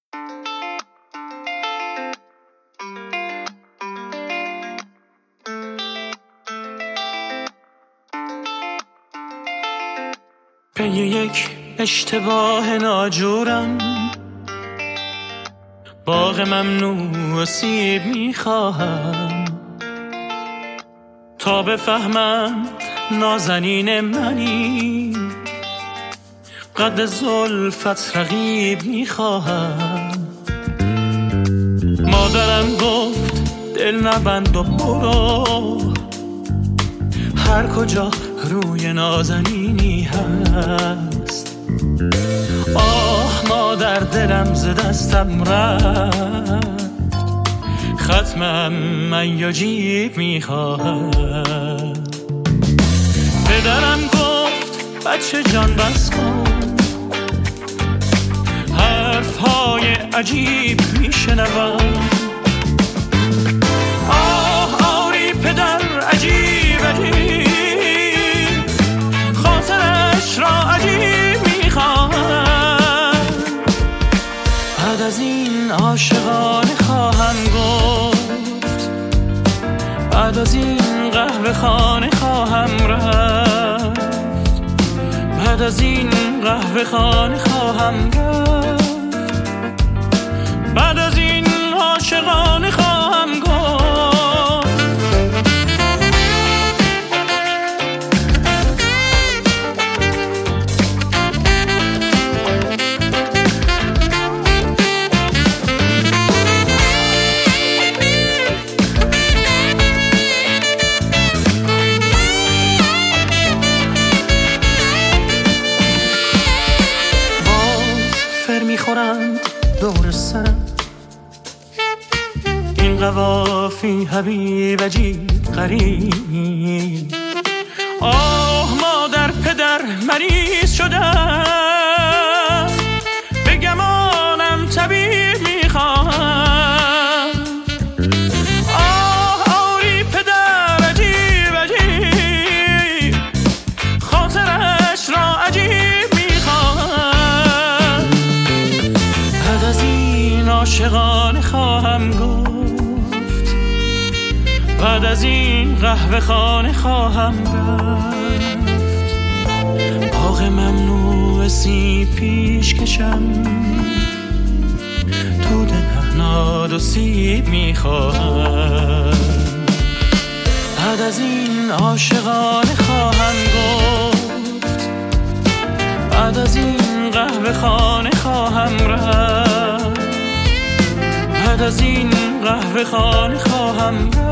به یک اشتباه ناجورم باغ ممنوع سیب میخواهم تا بفهمم نازنین منی قد زلفت رقیب میخواهم. مادرم گفت دل نبند و برو هر کجا روی نازنینی هست. آه مادر دلم ز دستم رفت ختمم من یا جیب میخواهم. پدرم گفت بچه جان بس کن حرفهای عجیب میشنوم. آه آری پدر عجیب عجیب خاطرش را عجیب میخواهم. بعد از این عاشقانه خواهم گفت بعد از این قهوه خانه خواهم رفت بعد از این قهوه خانه خواهم رفت بعد از این عاشقانه خواهم گفت. میخورند دور سرم این قوافی حبیب عجیب غریب. آه مادر پدر مریض شدم به گمانم طبیب میخواهم. آه آری پدر عجیب عجیب خاطرش را عجیب میخواهم. بعد از این عاشقانه خواهم گفت بعد از این قهوه خانه خواهم رفت باغ ممنوع سیب پیش کشم دود نعناد و سیب میخواهم. بعد از این عاشقانه خواهم گفت بعد از این قهوه خانه خواهم رفت بعد از این قهوه خانه خواهم رفت